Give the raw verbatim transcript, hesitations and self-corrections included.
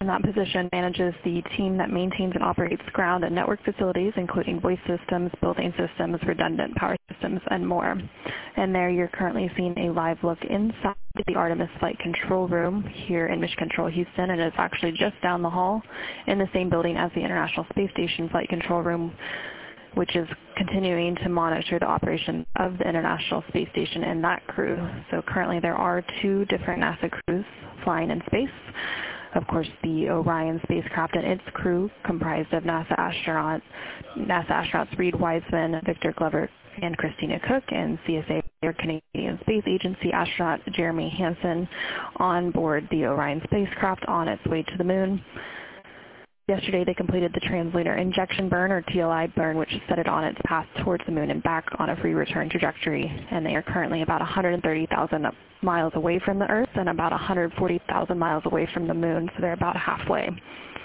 in that position manages the team that maintains and operates ground and network facilities, including voice systems, building systems, redundant power systems, and more. And there you're currently seeing a live look inside the Artemis Flight Control Room here in Mission Control Houston, and it's actually just down the hall in the same building as the International Space Station Flight Control Room, which is continuing to monitor the operation of the International Space Station and that crew. So currently there are two different NASA crews flying in space. Of course, the Orion spacecraft and its crew, comprised of NASA astronaut, NASA astronauts Reid Wiseman, Victor Glover, and Christina Cook, and C S A or Canadian Space Agency astronaut Jeremy Hansen on board the Orion spacecraft on its way to the moon. Yesterday they completed the Translunar Injection Burn, or T L I burn, which set it on its path towards the moon and back on a free return trajectory. And they are currently about one hundred thirty thousand miles away from the Earth and about one hundred forty thousand miles away from the moon, so they're about halfway.